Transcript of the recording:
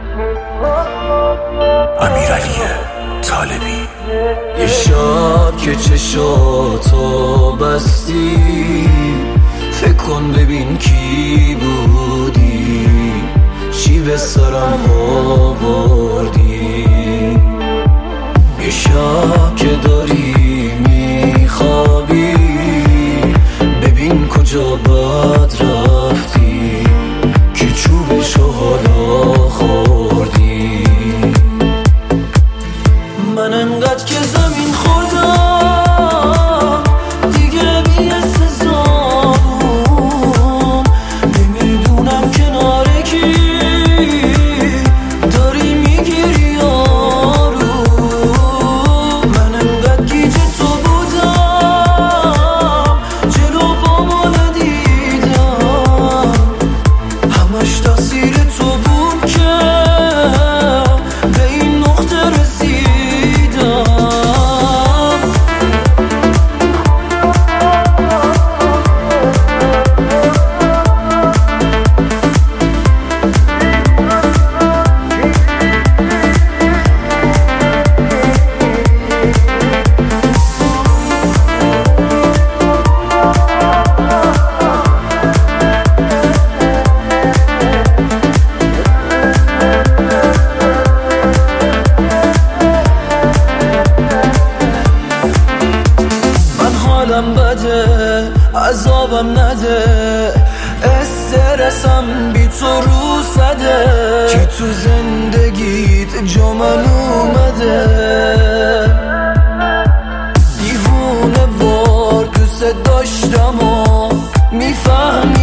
امیرعلی طالبی. یه شب که چشاتو بستی، فکر کن ببین کی بودی، چی به سرم آوردی. یه شب که داری میخوابی، ببین کجا بد رفتی، که چوبشو حالا خوردی. من انقدر که زمین خوردم دیگه بی سزام، نمیدونم کنار کی داری میگیری یارو. من انقدر گیج تو بودم، جلو بابا ندیدم، همش تقصیر تو بود که به این نقطه رسید. حالم بده، عذابم نده، استرسم بی تو رو زده، که تو زندگیت جا من اومده. دیوونه وار دوست داشتم و میفهمی